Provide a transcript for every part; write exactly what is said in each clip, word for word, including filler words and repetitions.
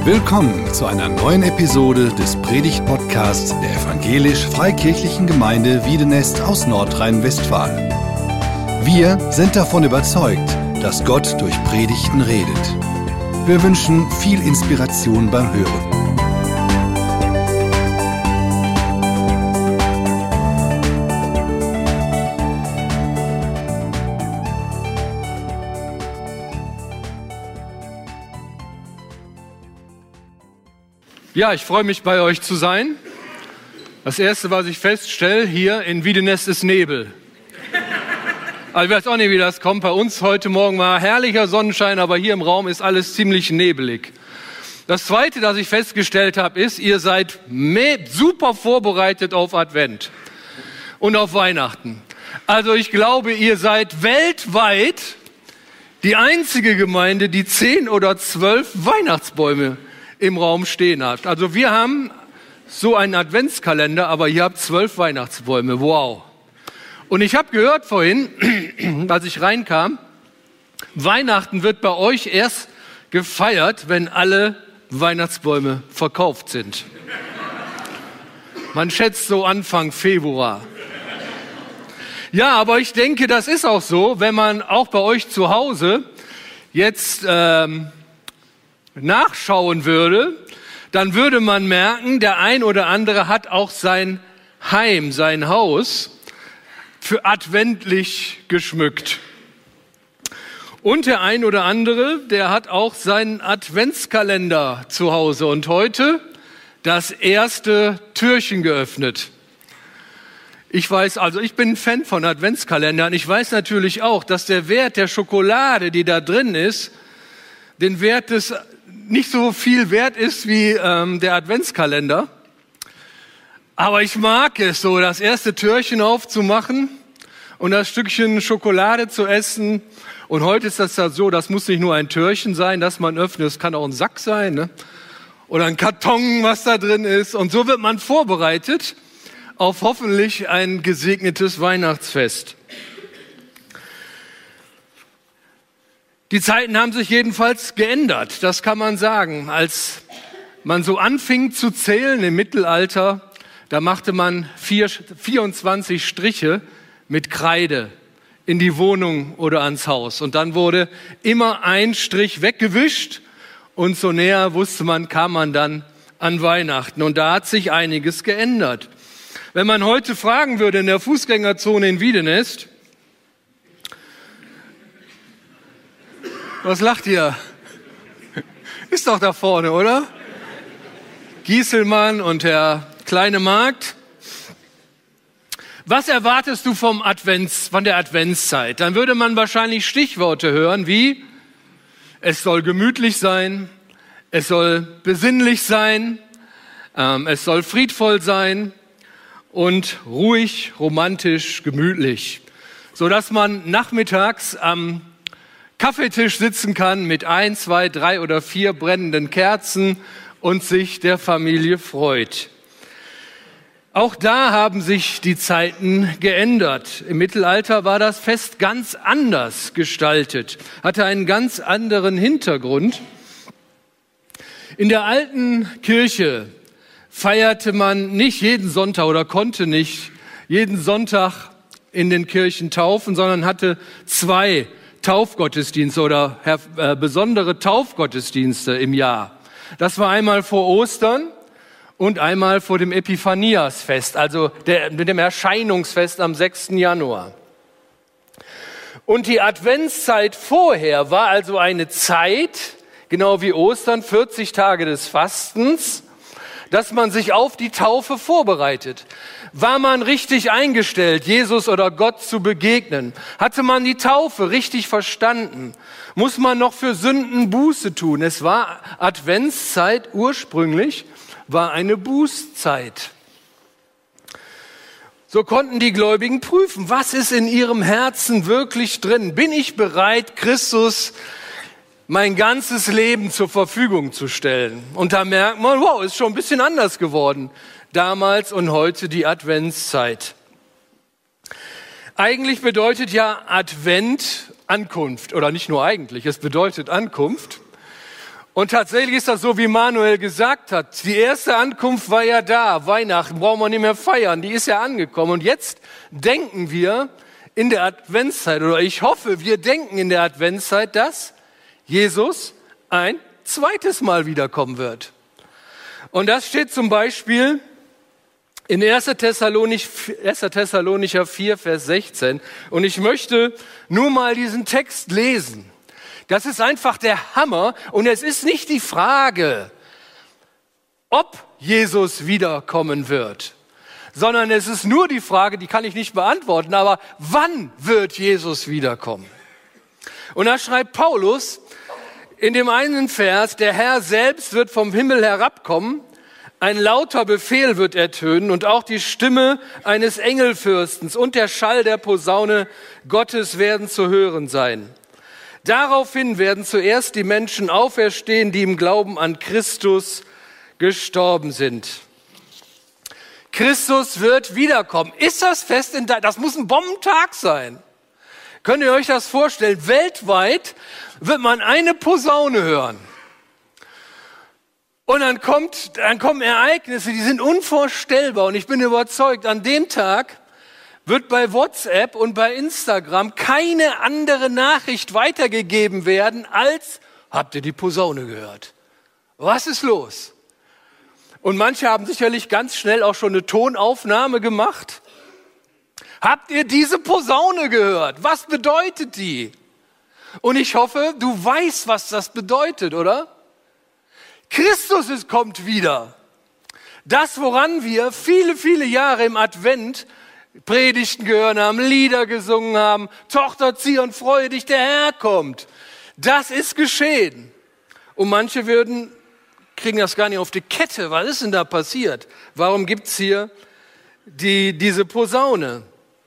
Willkommen zu einer neuen Episode des Predigt-Podcasts der Evangelisch-Freikirchlichen Gemeinde Wiedenest aus Nordrhein-Westfalen. Wir sind davon überzeugt, dass Gott durch Predigten redet. Wir wünschen viel Inspiration beim Hören. Ja, ich freue mich, bei euch zu sein. Das Erste, was ich feststelle, hier in Wiedenest ist Nebel. Also ich weiß auch nicht, wie das kommt. Bei uns heute Morgen war herrlicher Sonnenschein, aber hier im Raum ist alles ziemlich nebelig. Das Zweite, das ich festgestellt habe, ist, ihr seid super vorbereitet auf Advent und auf Weihnachten. Also ich glaube, ihr seid weltweit die einzige Gemeinde, die zehn oder zwölf Weihnachtsbäume im Raum stehen hat. Also wir haben so einen Adventskalender, aber ihr habt zwölf Weihnachtsbäume. Wow. Und ich habe gehört vorhin, als ich reinkam, Weihnachten wird bei euch erst gefeiert, wenn alle Weihnachtsbäume verkauft sind. Man schätzt so Anfang Februar. Ja, aber ich denke, das ist auch so, wenn man auch bei euch zu Hause jetzt ähm, nachschauen würde, dann würde man merken, der ein oder andere hat auch sein Heim, sein Haus für adventlich geschmückt. Und der ein oder andere, der hat auch seinen Adventskalender zu Hause und heute das erste Türchen geöffnet. Ich weiß, also ich bin ein Fan von Adventskalendern. Ich weiß natürlich auch, dass der Wert der Schokolade, die da drin ist, den Wert des nicht so viel wert ist wie ähm, der Adventskalender. Aber ich mag es so, das erste Türchen aufzumachen und das Stückchen Schokolade zu essen. Und heute ist das ja so, das muss nicht nur ein Türchen sein, das man öffnet, es kann auch ein Sack sein, ne? Oder ein Karton, was da drin ist. Und so wird man vorbereitet auf hoffentlich ein gesegnetes Weihnachtsfest. Die Zeiten haben sich jedenfalls geändert, das kann man sagen. Als man so anfing zu zählen im Mittelalter, da machte man vier, vierundzwanzig Striche mit Kreide in die Wohnung oder ans Haus. Und dann wurde immer ein Strich weggewischt und so näher wusste man, kam man dann an Weihnachten. Und da hat sich einiges geändert. Wenn man heute fragen würde in der Fußgängerzone in Wiedenest, was lacht ihr? Ist doch da vorne, oder? Gieselmann und Herr Kleine Markt. Was erwartest du vom Advents, von der Adventszeit? Dann würde man wahrscheinlich Stichworte hören wie: Es soll gemütlich sein, es soll besinnlich sein, ähm, es soll friedvoll sein und ruhig, romantisch, gemütlich, sodass man nachmittags am Kaffeetisch sitzen kann mit ein, zwei, drei oder vier brennenden Kerzen und sich der Familie freut. Auch da haben sich die Zeiten geändert. Im Mittelalter war das Fest ganz anders gestaltet, hatte einen ganz anderen Hintergrund. In der alten Kirche feierte man nicht jeden Sonntag oder konnte nicht jeden Sonntag in den Kirchen taufen, sondern hatte zwei Taufgottesdienste oder äh, besondere Taufgottesdienste im Jahr. Das war einmal vor Ostern und einmal vor dem Epiphaniasfest, also der, mit dem Erscheinungsfest am sechsten Januar. Und die Adventszeit vorher war also eine Zeit, genau wie Ostern, vierzig Tage des Fastens, dass man sich auf die Taufe vorbereitet. War man richtig eingestellt, Jesus oder Gott zu begegnen? Hatte man die Taufe richtig verstanden? Muss man noch für Sünden Buße tun? Es war Adventszeit ursprünglich, war eine Bußzeit. So konnten die Gläubigen prüfen, was ist in ihrem Herzen wirklich drin? Bin ich bereit, Christus mein ganzes Leben zur Verfügung zu stellen? Und da merkt man, wow, ist schon ein bisschen anders geworden. Damals und heute die Adventszeit. Eigentlich bedeutet ja Advent Ankunft, oder nicht nur eigentlich, es bedeutet Ankunft. Und tatsächlich ist das so, wie Manuel gesagt hat. Die erste Ankunft war ja da. Weihnachten brauchen wir nicht mehr feiern. Die ist ja angekommen. Und jetzt denken wir in der Adventszeit, oder ich hoffe, wir denken in der Adventszeit, dass Jesus ein zweites Mal wiederkommen wird. Und das steht zum Beispiel in erster Thessalonicher vier, Vers sechzehn. Und ich möchte nur mal diesen Text lesen. Das ist einfach der Hammer. Und es ist nicht die Frage, ob Jesus wiederkommen wird, sondern es ist nur die Frage, die kann ich nicht beantworten, aber wann wird Jesus wiederkommen? Und da schreibt Paulus in dem einen Vers, der Herr selbst wird vom Himmel herabkommen, ein lauter Befehl wird ertönen und auch die Stimme eines Engelfürstens und der Schall der Posaune Gottes werden zu hören sein. Daraufhin werden zuerst die Menschen auferstehen, die im Glauben an Christus gestorben sind. Christus wird wiederkommen. Ist das fest in da? Das muss ein Bombentag sein. Könnt ihr euch das vorstellen? Weltweit wird man eine Posaune hören. Und dann kommt, dann kommen Ereignisse, die sind unvorstellbar. Und ich bin überzeugt, an dem Tag wird bei WhatsApp und bei Instagram keine andere Nachricht weitergegeben werden, als, habt ihr die Posaune gehört? Was ist los? Und manche haben sicherlich ganz schnell auch schon eine Tonaufnahme gemacht. Habt ihr diese Posaune gehört? Was bedeutet die? Und ich hoffe, du weißt, was das bedeutet, oder? Christus ist, kommt wieder. Das, woran wir viele, viele Jahre im Advent Predigten gehört haben, Lieder gesungen haben, Tochter Zion, freue dich, der Herr kommt. Das ist geschehen. Und manche würden, kriegen das gar nicht auf die Kette. Was ist denn da passiert? Warum gibt's hier die, diese Posaune?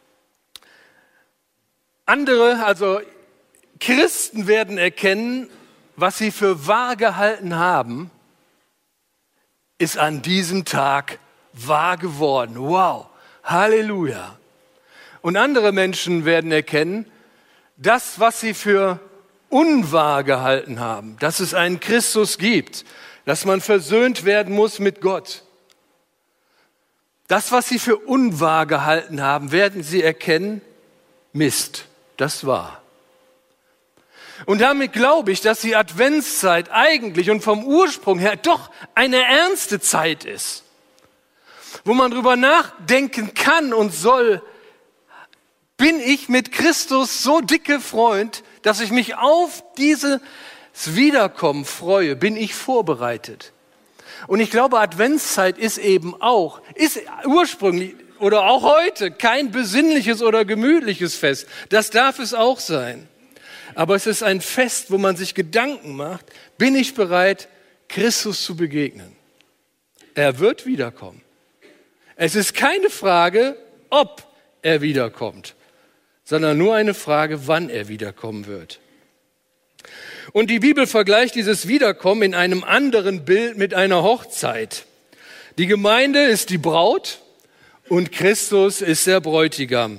Andere, also Christen werden erkennen, was sie für wahr gehalten haben, ist an diesem Tag wahr geworden. Wow, Halleluja. Und andere Menschen werden erkennen, das, was sie für unwahr gehalten haben, dass es einen Christus gibt, dass man versöhnt werden muss mit Gott. Das, was sie für unwahr gehalten haben, werden sie erkennen, Mist, das war. Und damit glaube ich, dass die Adventszeit eigentlich und vom Ursprung her doch eine ernste Zeit ist, wo man drüber nachdenken kann und soll, bin ich mit Christus so dicke Freund, dass ich mich auf dieses Wiederkommen freue, bin ich vorbereitet. Und ich glaube, Adventszeit ist eben auch, ist ursprünglich oder auch heute kein besinnliches oder gemütliches Fest. Das darf es auch sein. Aber es ist ein Fest, wo man sich Gedanken macht, bin ich bereit, Christus zu begegnen? Er wird wiederkommen. Es ist keine Frage, ob er wiederkommt, sondern nur eine Frage, wann er wiederkommen wird. Und die Bibel vergleicht dieses Wiederkommen in einem anderen Bild mit einer Hochzeit. Die Gemeinde ist die Braut und Christus ist der Bräutigam.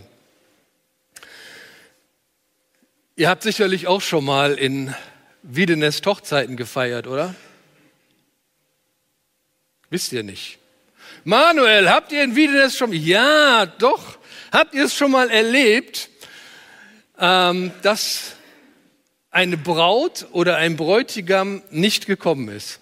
Ihr habt sicherlich auch schon mal in Wiedenest Hochzeiten gefeiert, oder? Wisst ihr nicht? Manuel, habt ihr in Wiedenest schon? Ja, doch. Habt ihr es schon mal erlebt, ähm, dass eine Braut oder ein Bräutigam nicht gekommen ist?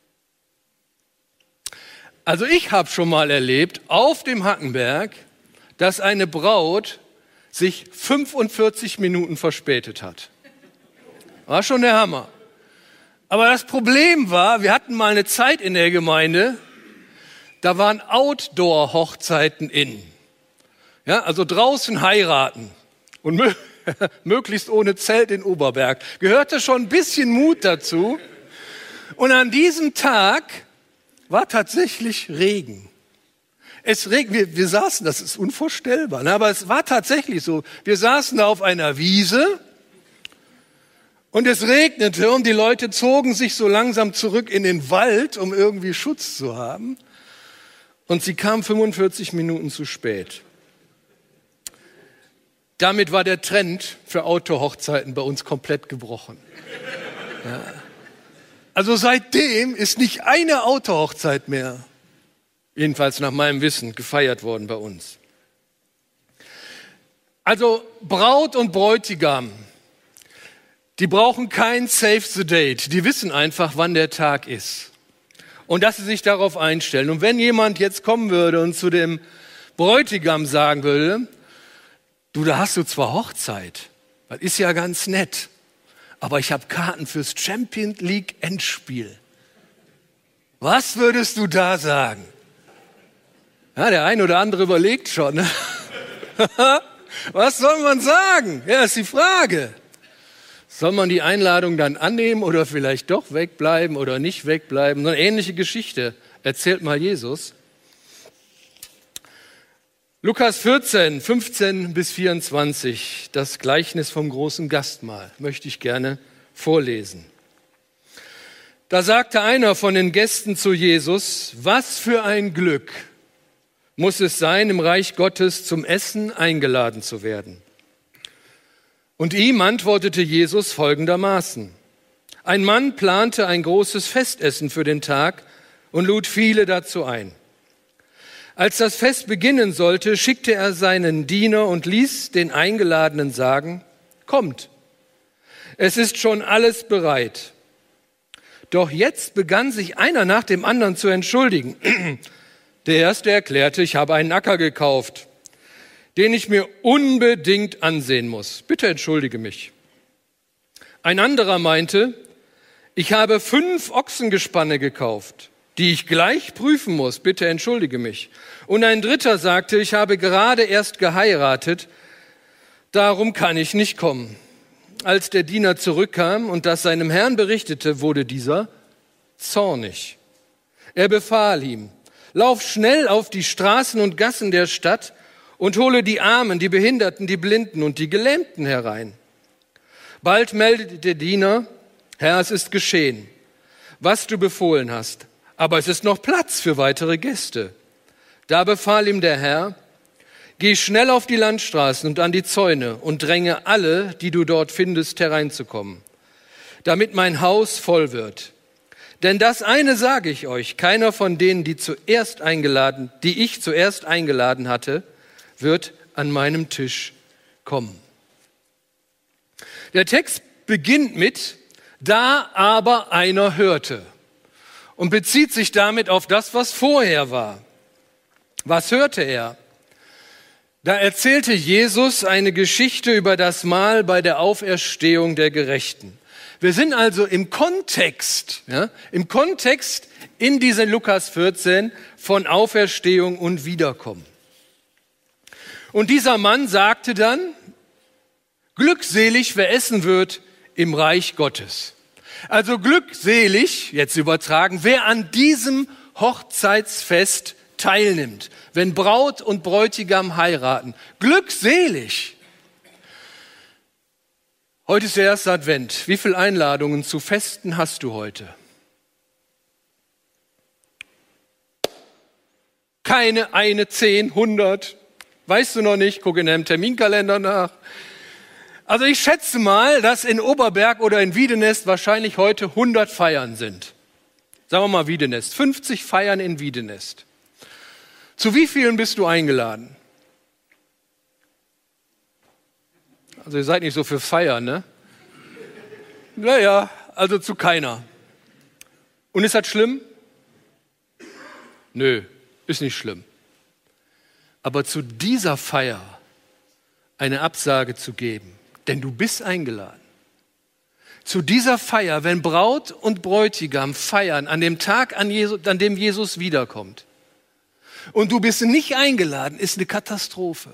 Also ich habe schon mal erlebt auf dem Hackenberg, dass eine Braut sich fünfundvierzig Minuten verspätet hat. War schon der Hammer. Aber das Problem war, wir hatten mal eine Zeit in der Gemeinde, da waren Outdoor-Hochzeiten in. Ja, also draußen heiraten und mö- möglichst ohne Zelt in Oberberg. Gehörte schon ein bisschen Mut dazu. Und an diesem Tag war tatsächlich Regen. Es regnet, wir, wir saßen, das ist unvorstellbar, ne? Aber es war tatsächlich so. Wir saßen da auf einer Wiese und es regnete und die Leute zogen sich so langsam zurück in den Wald, um irgendwie Schutz zu haben. Und sie kamen fünfundvierzig Minuten zu spät. Damit war der Trend für Outdoor-Hochzeiten bei uns komplett gebrochen. Ja. Also seitdem ist nicht eine Autohochzeit mehr, jedenfalls nach meinem Wissen, gefeiert worden bei uns. Also Braut und Bräutigam, die brauchen kein Save the Date. Die wissen einfach, wann der Tag ist. Und dass sie sich darauf einstellen. Und wenn jemand jetzt kommen würde und zu dem Bräutigam sagen würde, du, da hast du zwar Hochzeit, das ist ja ganz nett, aber ich habe Karten fürs Champions League Endspiel. Was würdest du da sagen? Ja, der ein oder andere überlegt schon. Ne? Was soll man sagen? Ja, ist die Frage. Soll man die Einladung dann annehmen oder vielleicht doch wegbleiben oder nicht wegbleiben? So eine ähnliche Geschichte erzählt mal Jesus. Lukas vierzehn, fünfzehn bis vierundzwanzig, das Gleichnis vom großen Gastmahl, möchte ich gerne vorlesen. Da sagte einer von den Gästen zu Jesus, was für ein Glück muss es sein, im Reich Gottes zum Essen eingeladen zu werden. Und ihm antwortete Jesus folgendermaßen. Ein Mann plante ein großes Festessen für den Tag und lud viele dazu ein. Als das Fest beginnen sollte, schickte er seinen Diener und ließ den Eingeladenen sagen, kommt, es ist schon alles bereit. Doch jetzt begann sich einer nach dem anderen zu entschuldigen. Der erste erklärte, ich habe einen Acker gekauft, den ich mir unbedingt ansehen muss. Bitte entschuldige mich. Ein anderer meinte, ich habe fünf Ochsengespanne gekauft, die ich gleich prüfen muss. Bitte entschuldige mich. Und ein dritter sagte, ich habe gerade erst geheiratet, darum kann ich nicht kommen. Als der Diener zurückkam und das seinem Herrn berichtete, wurde dieser zornig. Er befahl ihm, lauf schnell auf die Straßen und Gassen der Stadt und hole die Armen, die Behinderten, die Blinden und die Gelähmten herein. Bald meldete der Diener, Herr, es ist geschehen, was du befohlen hast, aber es ist noch Platz für weitere Gäste. Da befahl ihm der Herr, geh schnell auf die Landstraßen und an die Zäune und dränge alle, die du dort findest, hereinzukommen, damit mein Haus voll wird. Denn das eine sage ich euch, keiner von denen, die zuerst eingeladen, die ich zuerst eingeladen hatte, wird an meinem Tisch kommen. Der Text beginnt mit, da aber einer hörte und bezieht sich damit auf das, was vorher war. Was hörte er? Da erzählte Jesus eine Geschichte über das Mahl bei der Auferstehung der Gerechten. Wir sind also im Kontext, ja, im Kontext in diesem Lukas vierzehn von Auferstehung und Wiederkommen. Und dieser Mann sagte dann, glückselig, wer essen wird im Reich Gottes. Also glückselig, jetzt übertragen, wer an diesem Hochzeitsfest teilnimmt, wenn Braut und Bräutigam heiraten. Glückselig. Heute ist der erste Advent. Wie viele Einladungen zu Festen hast du heute? Keine, eine, zehn, hundert. Weißt du noch nicht? Guck in deinem Terminkalender nach. Also ich schätze mal, dass in Oberberg oder in Wiedenest wahrscheinlich heute hundert Feiern sind. Sagen wir mal Wiedenest. fünfzig Feiern in Wiedenest. Zu wie vielen bist du eingeladen? Also ihr seid nicht so für Feiern, ne? Naja, also zu keiner. Und ist das schlimm? Nö, ist nicht schlimm. Aber zu dieser Feier eine Absage zu geben, denn du bist eingeladen. Zu dieser Feier, wenn Braut und Bräutigam feiern, an dem Tag, an, Jesus, an dem Jesus wiederkommt, und du bist nicht eingeladen, ist eine Katastrophe.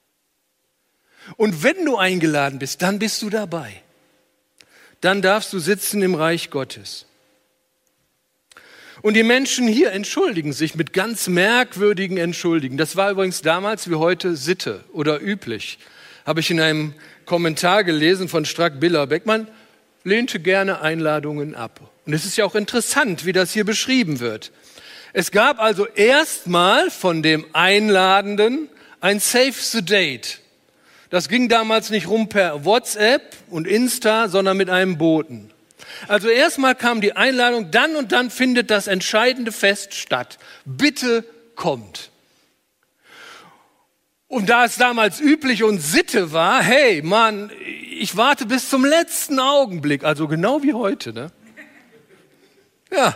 Und wenn du eingeladen bist, dann bist du dabei. Dann darfst du sitzen im Reich Gottes. Und die Menschen hier entschuldigen sich mit ganz merkwürdigen Entschuldigen. Das war übrigens damals wie heute Sitte oder üblich. Habe ich in einem Kommentar gelesen von Strack-Billerbeck. Man lehnte gerne Einladungen ab. Und es ist ja auch interessant, wie das hier beschrieben wird. Es gab also erstmal von dem Einladenden ein Save the Date. Das ging damals nicht rum per WhatsApp und Insta, sondern mit einem Boten. Also erstmal kam die Einladung, dann und dann findet das entscheidende Fest statt. Bitte kommt. Und da es damals üblich und Sitte war, hey Mann, ich warte bis zum letzten Augenblick, also genau wie heute, ne? Ja.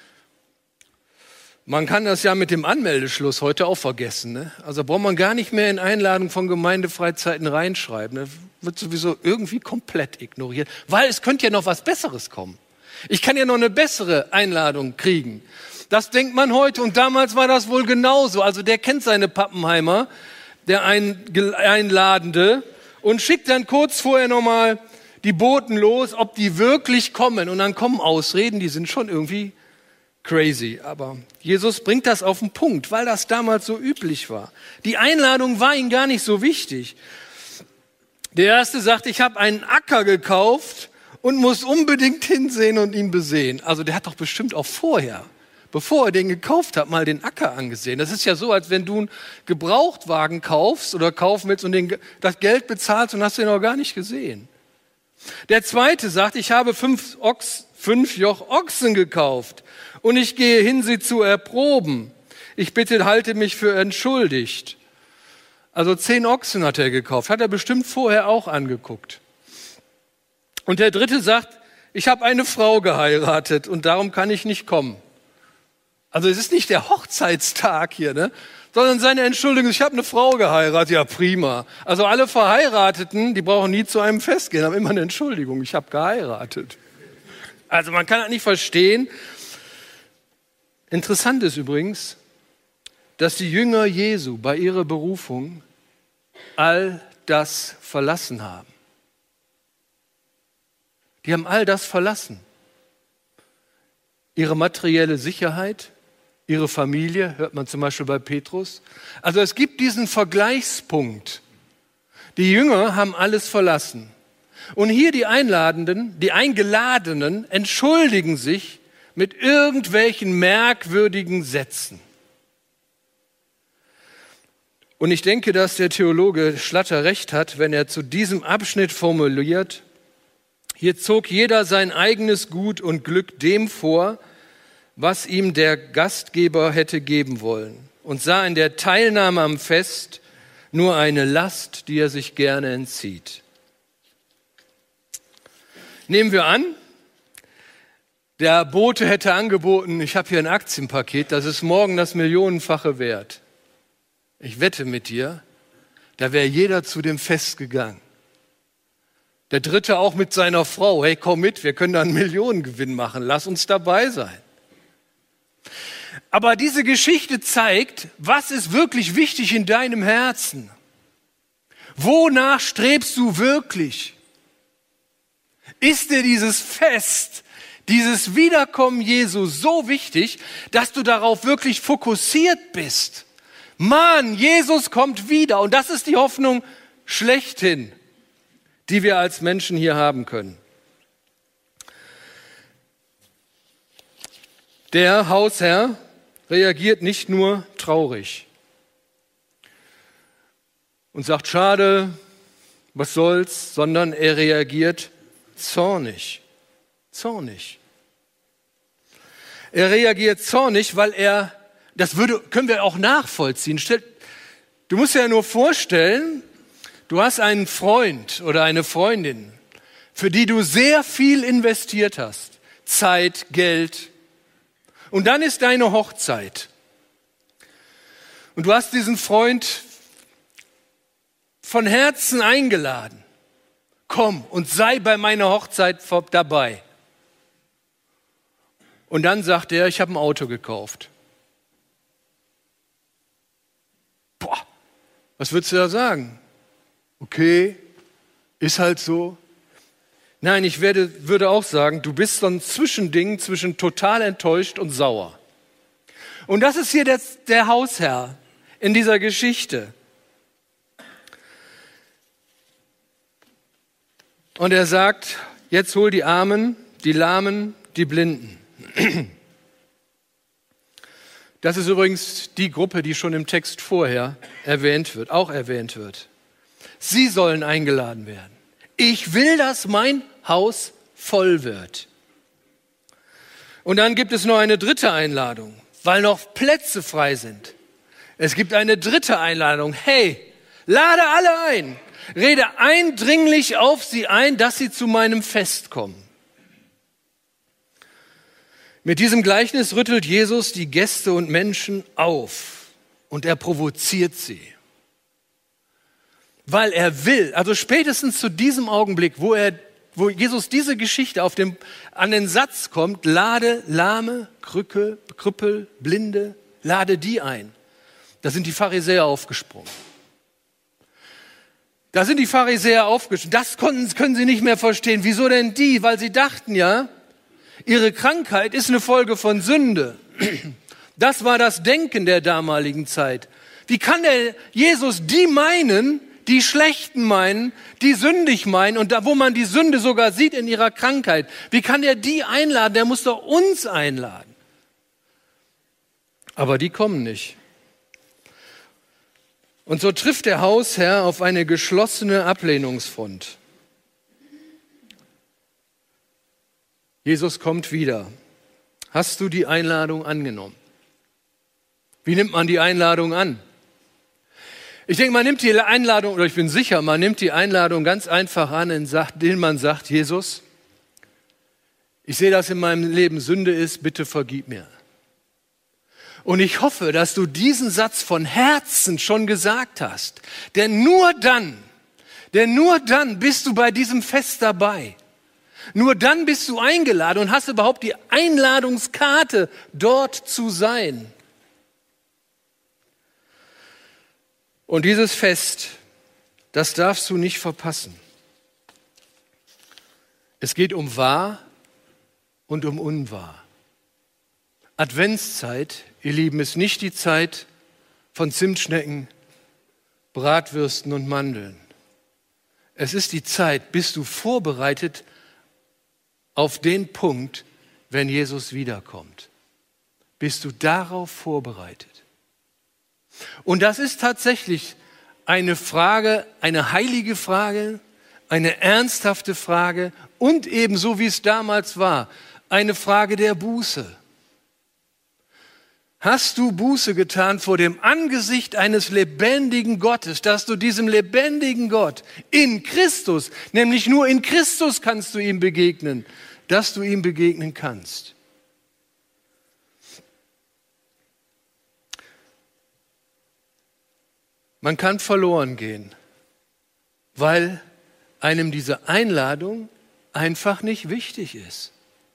Man kann das ja mit dem Anmeldeschluss heute auch vergessen, ne? Also braucht man gar nicht mehr in Einladungen von Gemeindefreizeiten reinschreiben. Das wird sowieso irgendwie komplett ignoriert, weil es könnte ja noch was Besseres kommen. Ich kann ja noch eine bessere Einladung kriegen. Das denkt man heute und damals war das wohl genauso. Also der kennt seine Pappenheimer, der Einladende, und schickt dann kurz vorher nochmal die Boten los, ob die wirklich kommen. Und dann kommen Ausreden, die sind schon irgendwie crazy. Aber Jesus bringt das auf den Punkt, weil das damals so üblich war. Die Einladung war ihm gar nicht so wichtig. Der Erste sagt, ich habe einen Acker gekauft und muss unbedingt hinsehen und ihn besehen. Also der hat doch bestimmt auch vorher, bevor er den gekauft hat, mal den Acker angesehen. Das ist ja so, als wenn du einen Gebrauchtwagen kaufst oder kaufen willst und den, das Geld bezahlst und hast den noch gar nicht gesehen. Der Zweite sagt, ich habe fünf, Ochs, fünf Joch Ochsen gekauft und ich gehe hin, sie zu erproben. Ich bitte, halte mich für entschuldigt. Also zehn Ochsen hat er gekauft, hat er bestimmt vorher auch angeguckt. Und der Dritte sagt, ich habe eine Frau geheiratet und darum kann ich nicht kommen. Also es ist nicht der Hochzeitstag hier, ne? Sondern seine Entschuldigung, ich habe eine Frau geheiratet. Ja, prima. Also alle Verheirateten, die brauchen nie zu einem Fest gehen, haben immer eine Entschuldigung, ich habe geheiratet. Also man kann das nicht verstehen. Interessant ist übrigens, dass die Jünger Jesu bei ihrer Berufung all das verlassen haben. Die haben all das verlassen. Ihre materielle Sicherheit, ihre Familie, hört man zum Beispiel bei Petrus. Also es gibt diesen Vergleichspunkt. Die Jünger haben alles verlassen. Und hier die Einladenden, die Eingeladenen entschuldigen sich mit irgendwelchen merkwürdigen Sätzen. Und ich denke, dass der Theologe Schlatter recht hat, wenn er zu diesem Abschnitt formuliert, hier zog jeder sein eigenes Gut und Glück dem vor, was ihm der Gastgeber hätte geben wollen, und sah in der Teilnahme am Fest nur eine Last, die er sich gerne entzieht. Nehmen wir an, der Bote hätte angeboten, ich habe hier ein Aktienpaket, das ist morgen das Millionenfache wert. Ich wette mit dir, da wäre jeder zu dem Fest gegangen. Der Dritte auch mit seiner Frau, hey, komm mit, wir können da einen Millionengewinn machen, lass uns dabei sein. Aber diese Geschichte zeigt, was ist wirklich wichtig in deinem Herzen? Wonach strebst du wirklich? Ist dir dieses Fest, dieses Wiederkommen Jesu so wichtig, dass du darauf wirklich fokussiert bist? Mann, Jesus kommt wieder und das ist die Hoffnung schlechthin, die wir als Menschen hier haben können. Der Hausherr reagiert nicht nur traurig und sagt, schade, was soll's, sondern er reagiert zornig. Zornig. Er reagiert zornig, weil er, das würde, können wir auch nachvollziehen. Du musst dir ja nur vorstellen, du hast einen Freund oder eine Freundin, für die du sehr viel investiert hast. Zeit, Geld. Und dann ist deine Hochzeit. Und du hast diesen Freund von Herzen eingeladen. Komm und sei bei meiner Hochzeit dabei. Und dann sagt er, ich habe ein Auto gekauft. Boah, was würdest du da sagen? Okay, ist halt so. Nein, ich werde, würde auch sagen, du bist so ein Zwischending zwischen total enttäuscht und sauer. Und das ist hier der, der Hausherr in dieser Geschichte. Und er sagt, jetzt hol die Armen, die Lahmen, die Blinden. Das ist übrigens die Gruppe, die schon im Text vorher erwähnt wird, auch erwähnt wird. Sie sollen eingeladen werden. Ich will, dass mein Haus voll wird. Und dann gibt es noch eine dritte Einladung, weil noch Plätze frei sind. Es gibt eine dritte Einladung. Hey, lade alle ein. Rede eindringlich auf sie ein, dass sie zu meinem Fest kommen. Mit diesem Gleichnis rüttelt Jesus die Gäste und Menschen auf und er provoziert sie. Weil er will, also spätestens zu diesem Augenblick, wo, er, wo Jesus diese Geschichte auf dem, an den Satz kommt, lade Lahme, Krücke, Krüppel, Blinde, lade die ein. Da sind die Pharisäer aufgesprungen. Da sind die Pharisäer aufgesprungen. Das konnten, können sie nicht mehr verstehen. Wieso denn die? Weil sie dachten ja, ihre Krankheit ist eine Folge von Sünde. Das war das Denken der damaligen Zeit. Wie kann der Jesus die meinen, die Schlechten meinen, die sündig meinen und da, wo man die Sünde sogar sieht in ihrer Krankheit, wie kann er die einladen? Der muss doch uns einladen. Aber die kommen nicht. Und so trifft der Hausherr auf eine geschlossene Ablehnungsfront. Jesus kommt wieder. Hast du die Einladung angenommen? Wie nimmt man die Einladung an? Ich denke, man nimmt die Einladung, oder ich bin sicher, man nimmt die Einladung ganz einfach an, indem man sagt, Jesus, ich sehe, dass in meinem Leben Sünde ist, bitte vergib mir. Und ich hoffe, dass du diesen Satz von Herzen schon gesagt hast. Denn nur dann, denn nur dann bist du bei diesem Fest dabei. Nur dann bist du eingeladen und hast überhaupt die Einladungskarte, dort zu sein. Und dieses Fest, das darfst du nicht verpassen. Es geht um wahr und um unwahr. Adventszeit, ihr Lieben, ist nicht die Zeit von Zimtschnecken, Bratwürsten und Mandeln. Es ist die Zeit, bist du vorbereitet auf den Punkt, wenn Jesus wiederkommt. Bist du darauf vorbereitet? Und das ist tatsächlich eine Frage, eine heilige Frage, eine ernsthafte Frage und ebenso wie es damals war, eine Frage der Buße. Hast du Buße getan vor dem Angesicht eines lebendigen Gottes, dass du diesem lebendigen Gott in Christus, nämlich nur in Christus kannst du ihm begegnen, dass du ihm begegnen kannst? Man kann verloren gehen, weil einem diese Einladung einfach nicht wichtig ist.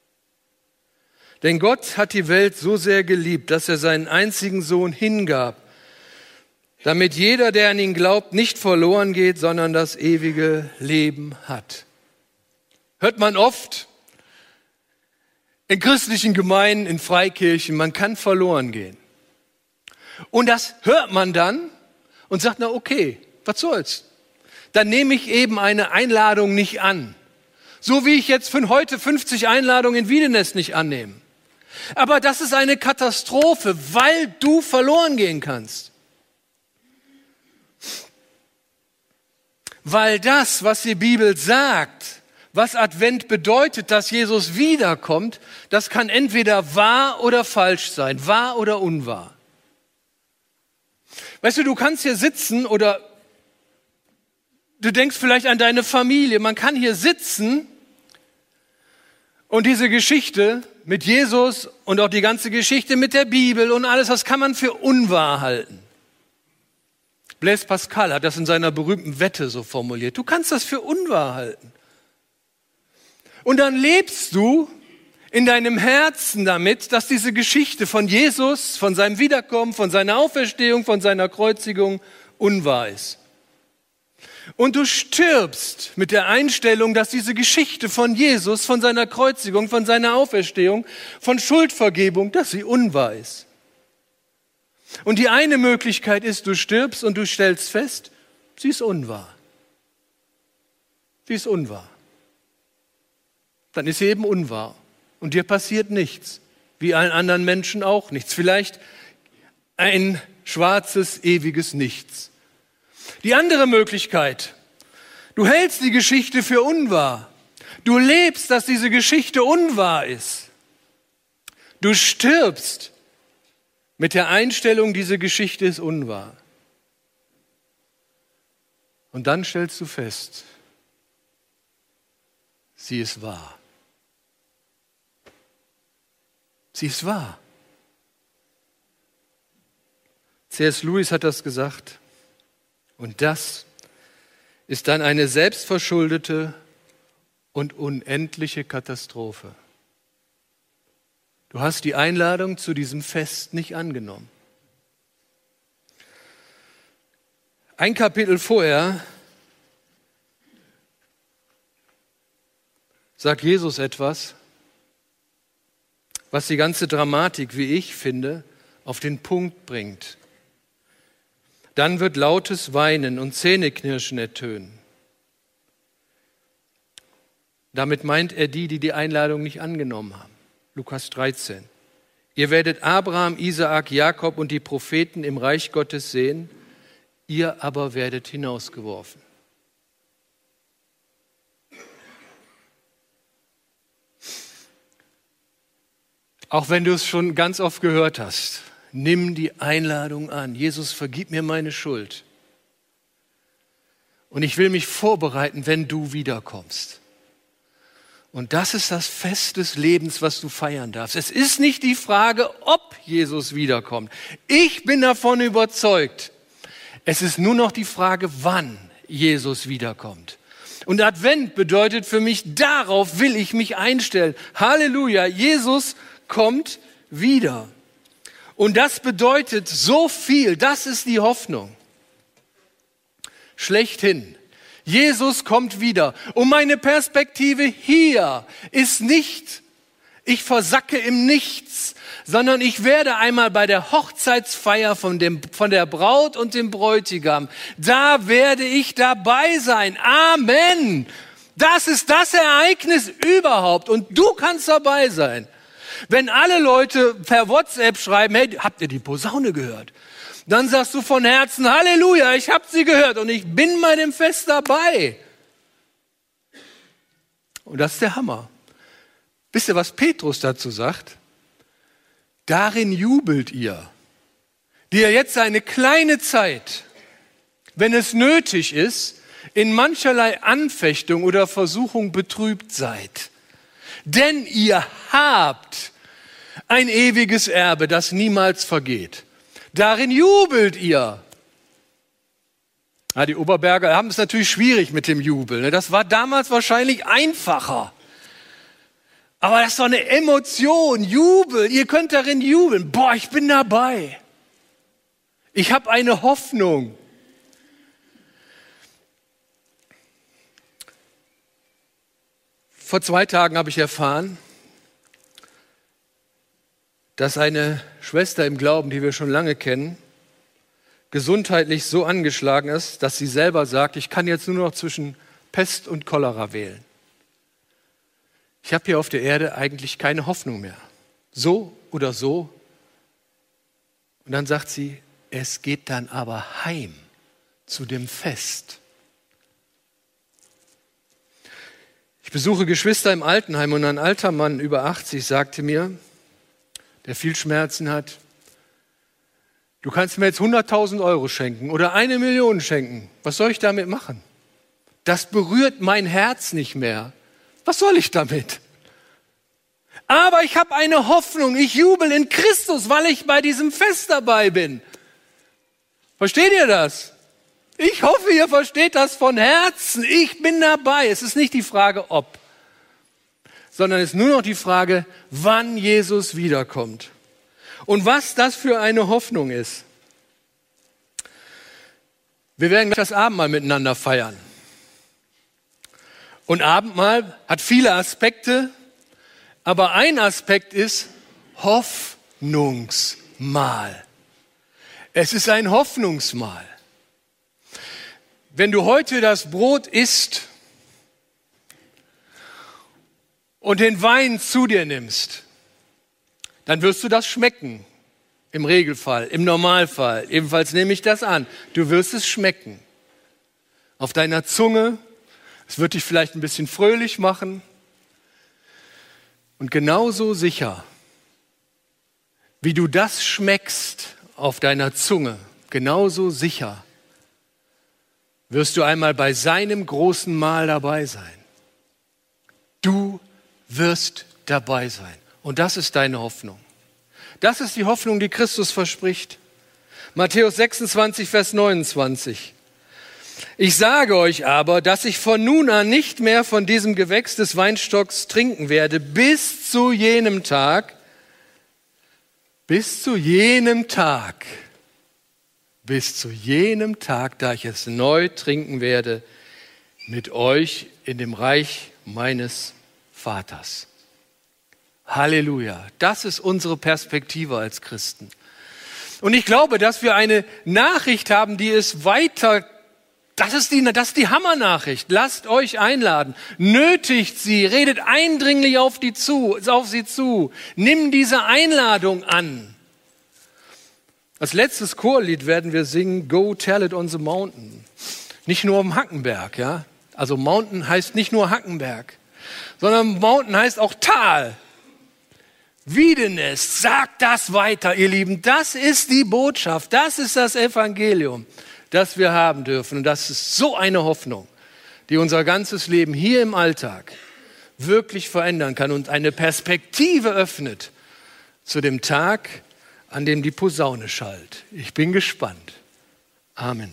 Denn Gott hat die Welt so sehr geliebt, dass er seinen einzigen Sohn hingab, damit jeder, der an ihn glaubt, nicht verloren geht, sondern das ewige Leben hat. Hört man oft in christlichen Gemeinden, in Freikirchen, man kann verloren gehen. Und das hört man dann und sagt, na okay, was soll's? Dann nehme ich eben eine Einladung nicht an. So wie ich jetzt von heute fünfzig Einladungen in Wiedenest nicht annehme. Aber das ist eine Katastrophe, weil du verloren gehen kannst. Weil das, was die Bibel sagt, was Advent bedeutet, dass Jesus wiederkommt, das kann entweder wahr oder falsch sein, wahr oder unwahr. Weißt du, du kannst hier sitzen oder du denkst vielleicht an deine Familie. Man kann hier sitzen und diese Geschichte mit Jesus und auch die ganze Geschichte mit der Bibel und alles, das kann man für unwahr halten. Blaise Pascal hat das in seiner berühmten Wette so formuliert. Du kannst das für unwahr halten. Und dann lebst du in deinem Herzen damit, dass diese Geschichte von Jesus, von seinem Wiederkommen, von seiner Auferstehung, von seiner Kreuzigung unwahr ist. Und du stirbst mit der Einstellung, dass diese Geschichte von Jesus, von seiner Kreuzigung, von seiner Auferstehung, von Schuldvergebung, dass sie unwahr ist. Und die eine Möglichkeit ist, du stirbst und du stellst fest, sie ist unwahr. Sie ist unwahr. Dann ist sie eben unwahr. Und dir passiert nichts, wie allen anderen Menschen auch nichts. Vielleicht ein schwarzes, ewiges Nichts. Die andere Möglichkeit, du hältst die Geschichte für unwahr. Du lebst, dass diese Geschichte unwahr ist. Du stirbst mit der Einstellung, diese Geschichte ist unwahr. Und dann stellst du fest, sie ist wahr. Sie ist wahr. C S Lewis hat das gesagt. Und das ist dann eine selbstverschuldete und unendliche Katastrophe. Du hast die Einladung zu diesem Fest nicht angenommen. Ein Kapitel vorher sagt Jesus etwas, was die ganze Dramatik, wie ich finde, auf den Punkt bringt. Dann wird lautes Weinen und Zähneknirschen ertönen. Damit meint er die, die die Einladung nicht angenommen haben. Lukas dreizehn. Ihr werdet Abraham, Isaak, Jakob und die Propheten im Reich Gottes sehen, ihr aber werdet hinausgeworfen. Auch wenn du es schon ganz oft gehört hast, nimm die Einladung an. Jesus, vergib mir meine Schuld. Und ich will mich vorbereiten, wenn du wiederkommst. Und das ist das Fest des Lebens, was du feiern darfst. Es ist nicht die Frage, ob Jesus wiederkommt. Ich bin davon überzeugt. Es ist nur noch die Frage, wann Jesus wiederkommt. Und Advent bedeutet für mich, darauf will ich mich einstellen. Halleluja, Jesus kommt wieder. Und das bedeutet so viel, das ist die Hoffnung. Schlechthin. Jesus kommt wieder. Und meine Perspektive hier ist nicht, ich versacke im Nichts, sondern ich werde einmal bei der Hochzeitsfeier von, dem, von der Braut und dem Bräutigam, da werde ich dabei sein. Amen. Das ist das Ereignis überhaupt und du kannst dabei sein. Wenn alle Leute per WhatsApp schreiben, hey, habt ihr die Posaune gehört? Dann sagst du von Herzen, Halleluja, ich habe sie gehört und ich bin bei dem Fest dabei. Und das ist der Hammer. Wisst ihr, was Petrus dazu sagt? Darin jubelt ihr, die ihr jetzt eine kleine Zeit, wenn es nötig ist, in mancherlei Anfechtung oder Versuchung betrübt seid. Denn ihr habt ein ewiges Erbe, das niemals vergeht. Darin jubelt ihr. Ja, die Oberberger haben es natürlich schwierig mit dem Jubel. Das war damals wahrscheinlich einfacher. Aber das ist doch eine Emotion, Jubel. Ihr könnt darin jubeln. Boah, ich bin dabei. Ich habe eine Hoffnung. Vor zwei Tagen habe ich erfahren, dass eine Schwester im Glauben, die wir schon lange kennen, gesundheitlich so angeschlagen ist, dass sie selber sagt, ich kann jetzt nur noch zwischen Pest und Cholera wählen. Ich habe hier auf der Erde eigentlich keine Hoffnung mehr. So oder so. Und dann sagt sie, es geht dann aber heim zu dem Fest. Ich besuche Geschwister im Altenheim und ein alter Mann über achtzig sagte mir, der viel Schmerzen hat, du kannst mir jetzt hunderttausend Euro schenken oder eine Million schenken. Was soll ich damit machen? Das berührt mein Herz nicht mehr. Was soll ich damit? Aber ich habe eine Hoffnung. Ich jubel in Christus, weil ich bei diesem Fest dabei bin. Versteht ihr das? Ich hoffe, ihr versteht das von Herzen. Ich bin dabei. Es ist nicht die Frage, ob, sondern es ist nur noch die Frage, wann Jesus wiederkommt. Und was das für eine Hoffnung ist. Wir werden das Abendmahl miteinander feiern. Und Abendmahl hat viele Aspekte, aber ein Aspekt ist Hoffnungsmahl. Es ist ein Hoffnungsmahl. Wenn du heute das Brot isst und den Wein zu dir nimmst, dann wirst du das schmecken. Im Regelfall, im Normalfall. Ebenfalls nehme ich das an. Du wirst es schmecken. Auf deiner Zunge. Es wird dich vielleicht ein bisschen fröhlich machen. Und genauso sicher Wie du das schmeckst auf deiner Zunge, genauso sicher wirst du einmal bei seinem großen Mahl dabei sein. Du wirst dabei sein. Und das ist deine Hoffnung. Das ist die Hoffnung, die Christus verspricht. Matthäus sechsundzwanzig, Vers neunundzwanzig. Ich sage euch aber, dass ich von nun an nicht mehr von diesem Gewächs des Weinstocks trinken werde, bis zu jenem Tag, bis zu jenem Tag, bis zu jenem Tag, da ich es neu trinken werde mit euch in dem Reich meines Vaters. Halleluja, das ist unsere Perspektive als Christen. Und ich glaube, dass wir eine Nachricht haben, die es weiter, das ist die, das ist die Hammernachricht. Lasst euch einladen, nötigt sie, redet eindringlich auf, die zu, auf sie zu, nimm diese Einladung an. Als letztes Chorlied werden wir singen, Go Tell It on the Mountain. Nicht nur am Hackenberg, ja. Also Mountain heißt nicht nur Hackenberg, sondern Mountain heißt auch Tal. Wiedenest, sagt das weiter, ihr Lieben. Das ist die Botschaft, das ist das Evangelium, das wir haben dürfen. Und das ist so eine Hoffnung, die unser ganzes Leben hier im Alltag wirklich verändern kann und eine Perspektive öffnet zu dem Tag, an dem die Posaune schallt. Ich bin gespannt. Amen.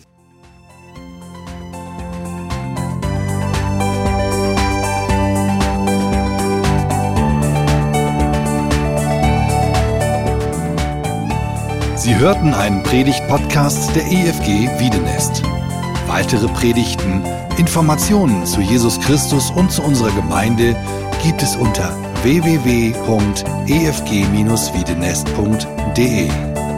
Sie hörten einen Predigt-Podcast der E F G Wiedenest. Weitere Predigten, Informationen zu Jesus Christus und zu unserer Gemeinde gibt es unter w w w punkt e f g dash wiedenest punkt d e.